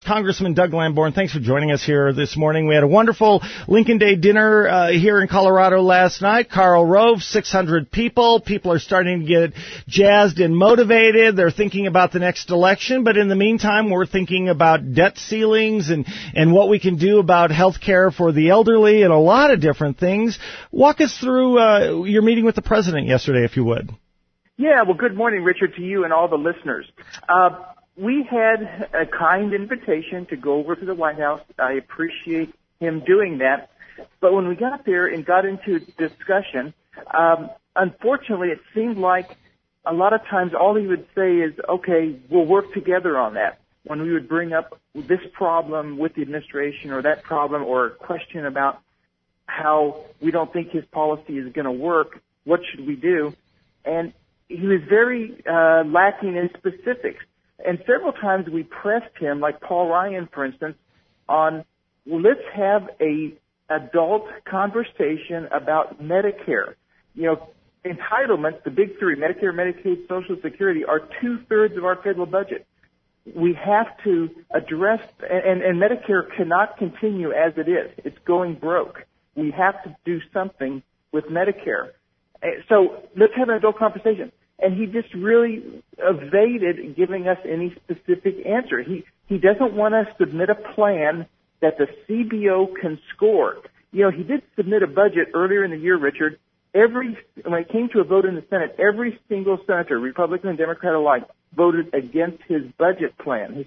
Congressman Doug Lamborn, thanks for joining us here this morning. We had a wonderful Lincoln Day dinner here in Colorado last night. Karl Rove, 600 people. People are starting to get jazzed and motivated. They're thinking about the next election. But in the meantime, we're thinking about debt ceilings and what we can do about health care for the elderly and a lot of different things. Walk us through your meeting with the president yesterday, if you would. Yeah, well, good morning, Richard, to you and all the listeners. We had a kind invitation to go over to the White House. I appreciate him doing that. But when we got there and got into discussion, unfortunately, it seemed like a lot of times all he would say is, okay, we'll work together on that. When we would bring up this problem with the administration or that problem or a question about how we don't think his policy is going to work, what should we do? And he was very lacking in specifics. And several times we pressed him, like Paul Ryan, for instance, on let's have a adult conversation about Medicare. You know, entitlements, the big three, Medicare, Medicaid, Social Security, are 2/3 of our federal budget. We have to address, and Medicare cannot continue as it is. It's going broke. We have to do something with Medicare. So let's have an adult conversation. And he just really evaded giving us any specific answer. He doesn't want to submit a plan that the CBO can score. You know, he did submit a budget earlier in the year, Richard. When it came to a vote in the Senate, every single senator, Republican and Democrat alike, voted against his budget plan.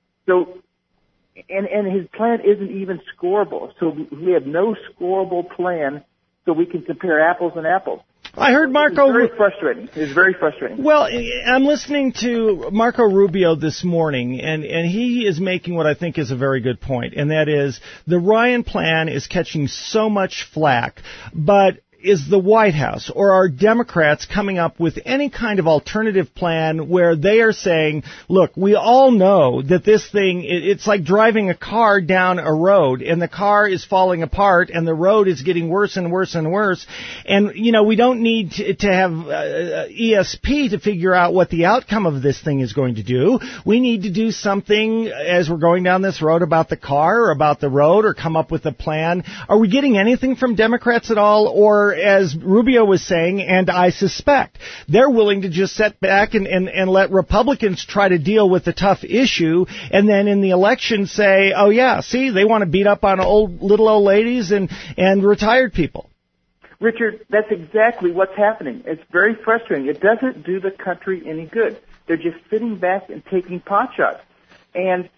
And his plan isn't even scorable. So we have no scorable plan so we can compare apples and apples. I heard Marco. It's very frustrating. Well, I'm listening to Marco Rubio this morning, and he is making what I think is a very good point, and that is the Ryan plan is catching so much flack, but is the White House or are Democrats coming up with any kind of alternative plan where they are saying, look, we all know that this thing, it's like driving a car down a road and the car is falling apart and the road is getting worse and worse and worse. And, you know, we don't need to have ESP to figure out what the outcome of this thing is going to do. We need to do something as we're going down this road about the car or about the road or come up with a plan. Are we getting anything from Democrats at all? Or as Rubio was saying, and I suspect, they're willing to just sit back and let Republicans try to deal with the tough issue, and then in the election say, oh yeah, see, they want to beat up on little old ladies and retired people. Richard, that's exactly what's happening. It's very frustrating. It doesn't do the country any good. They're just sitting back and taking pot shots. And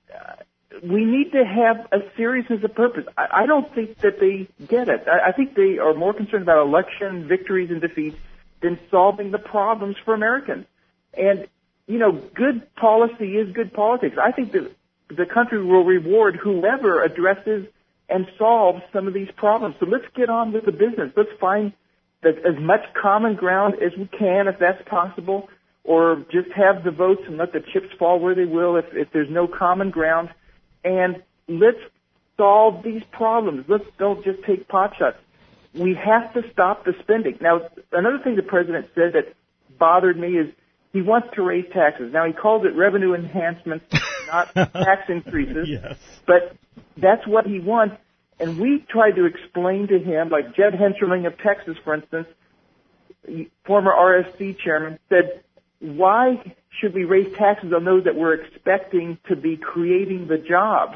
we need to have a seriousness of purpose. I don't think that they get it. I think they are more concerned about election victories and defeats than solving the problems for Americans. And, you know, good policy is good politics. I think that the country will reward whoever addresses and solves some of these problems. So let's get on with the business. Let's find as much common ground as we can, if that's possible, or just have the votes and let the chips fall where they will if there's no common ground. And let's solve these problems. Let's don't just take pot shots. We have to stop the spending. Now, another thing the president said that bothered me is he wants to raise taxes. Now, he calls it revenue enhancements, not tax increases. Yes. But that's what he wants. And we tried to explain to him, like Jed Hensarling of Texas, for instance, former RSC chairman, said, why should we raise taxes on those that we're expecting to be creating the jobs?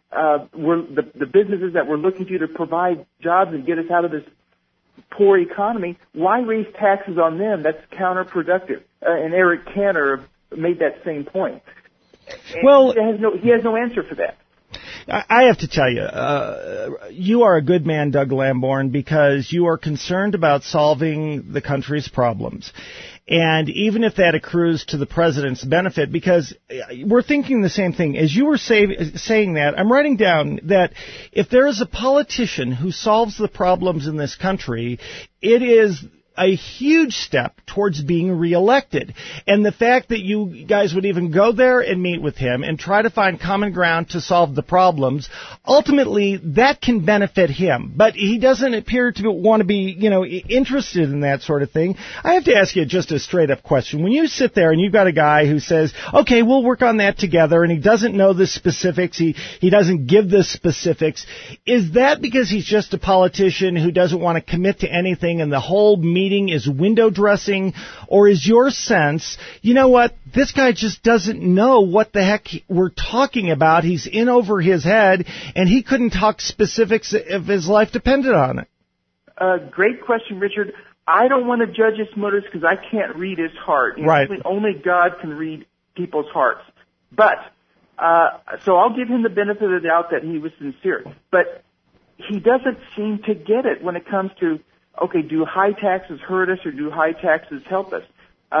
The businesses that we're looking to provide jobs and get us out of this poor economy, why raise taxes on them? That's counterproductive. And Eric Cantor made that same point. And well, he has no answer for that. I have to tell you, you are a good man, Doug Lamborn, because you are concerned about solving the country's problems. And even if that accrues to the president's benefit, because we're thinking the same thing. As you were saying that, I'm writing down that if there is a politician who solves the problems in this country, it is a huge step towards being reelected. And the fact that you guys would even go there and meet with him and try to find common ground to solve the problems, ultimately that can benefit him, but he doesn't appear to want to be, interested in that sort of thing. I have to ask you just a straight up question. When you sit there and you've got a guy who says, okay, we'll work on that together, and he doesn't know the specifics, he doesn't give the specifics, is that because he's just a politician who doesn't want to commit to anything and the whole meeting is window dressing? Or is your sense, you know what, this guy just doesn't know what the heck we're talking about, he's in over his head, and he couldn't talk specifics if his life depended on it? Great question, Richard. I don't want to judge his motives because I can't read his heart. Right. Only God can read people's hearts. But, so I'll give him the benefit of the doubt that he was sincere. But he doesn't seem to get it when it comes to, okay, do high taxes hurt us or do high taxes help us?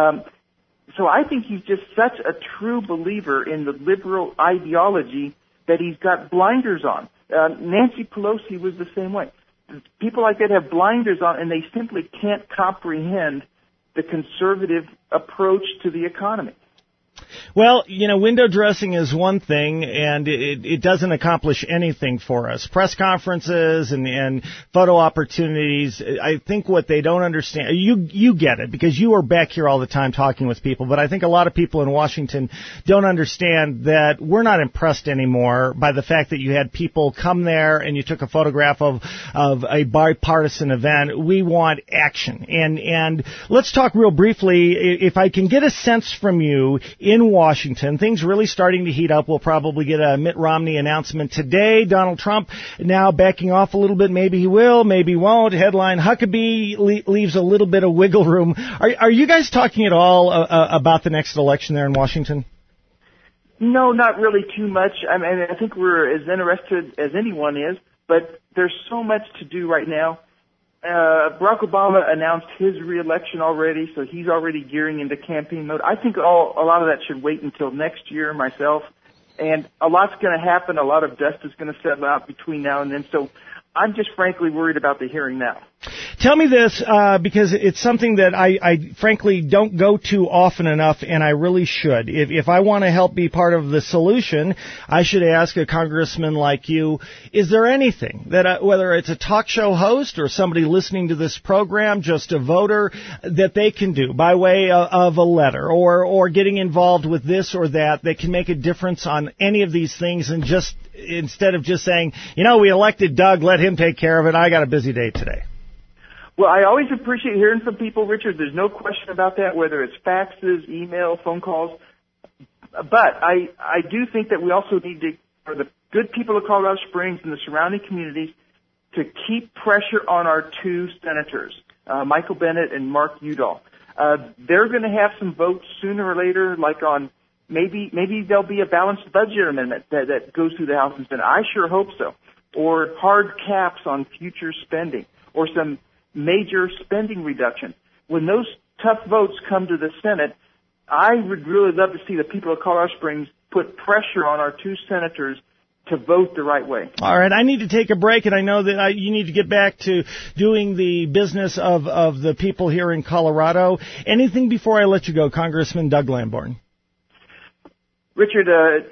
So I think he's just such a true believer in the liberal ideology that he's got blinders on. Nancy Pelosi was the same way. People like that have blinders on, and they simply can't comprehend the conservative approach to the economy. Well, window dressing is one thing, and it doesn't accomplish anything for us. Press conferences and photo opportunities, I think what they don't understand, you get it, because you are back here all the time talking with people, but I think a lot of people in Washington don't understand that we're not impressed anymore by the fact that you had people come there and you took a photograph of a bipartisan event. We want action. And let's talk real briefly, if I can get a sense from you, in Washington, things really starting to heat up. We'll probably get a Mitt Romney announcement today. Donald Trump now backing off a little bit. Maybe he will, maybe won't. Headline, Huckabee leaves a little bit of wiggle room. Are you guys talking at all about the next election there in Washington? No, not really too much. I mean, I think we're as interested as anyone is, but there's so much to do right now. Barack Obama announced his reelection already, so he's already gearing into campaign mode. I think a lot of that should wait until next year myself. And a lot's going to happen. A lot of dust is going to settle out between now and then. So I'm just frankly worried about the hearing now. Tell me this, because it's something that I frankly don't go to often enough, and I really should. If I want to help be part of the solution, I should ask a congressman like you, is there anything that, whether it's a talk show host or somebody listening to this program, just a voter, that they can do by way of a letter or getting involved with this or that can make a difference on any of these things, and just instead of just saying, we elected Doug, let him take care of it, I got a busy day today? Well, I always appreciate hearing from people, Richard. There's no question about that, whether it's faxes, email, phone calls. But I do think that we also need to, for the good people of Colorado Springs and the surrounding communities, to keep pressure on our two senators, Michael Bennet and Mark Udall. They're going to have some votes sooner or later, like on maybe there'll be a balanced budget amendment that goes through the House and Senate. I sure hope so. Or hard caps on future spending, or some major spending reduction. When those tough votes come to the Senate, I would really love to see the people of Colorado Springs put pressure on our two senators to vote the right way. All right, I need to take a break, and I know that you need to get back to doing the business of the people here in Colorado. Anything before I let you go, Congressman Doug Lamborn? Richard,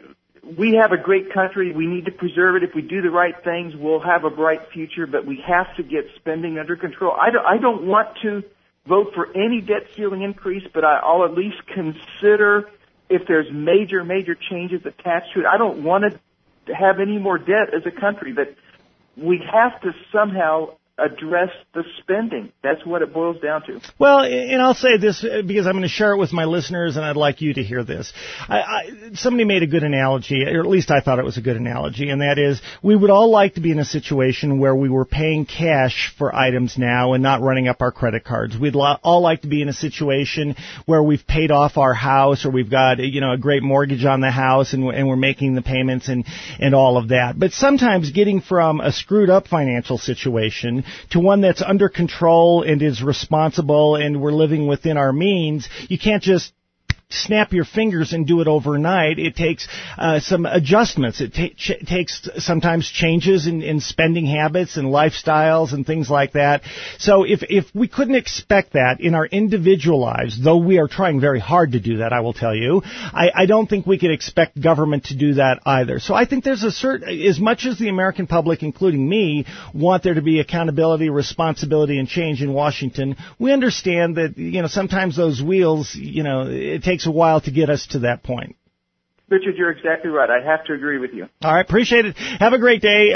we have a great country. We need to preserve it. If we do the right things, we'll have a bright future, but we have to get spending under control. I don't want to vote for any debt ceiling increase, but I'll at least consider if there's major changes attached to it. I don't want to have any more debt as a country, but we have to somehow address the spending. That's what it boils down to. Well, and I'll say this because I'm going to share it with my listeners, and I'd like you to hear this. Somebody made a good analogy, or at least I thought it was a good analogy, and that is we would all like to be in a situation where we were paying cash for items now and not running up our credit cards. We'd all like to be in a situation where we've paid off our house, or we've got a great mortgage on the house, and we're making the payments and all of that. But sometimes getting from a screwed up financial situation to one that's under control and is responsible and we're living within our means, you can't just snap your fingers and do it overnight. It takes some adjustments. It takes sometimes changes in spending habits and lifestyles and things like that. So if we couldn't expect that in our individual lives, though we are trying very hard to do that, I will tell you, I don't think we could expect government to do that either. So I think there's as much as the American public, including me, want there to be accountability, responsibility, and change in Washington, we understand that, sometimes those wheels, it takes a while to get us to that point. Richard, you're exactly right. I have to agree with you. All right. Appreciate it. Have a great day.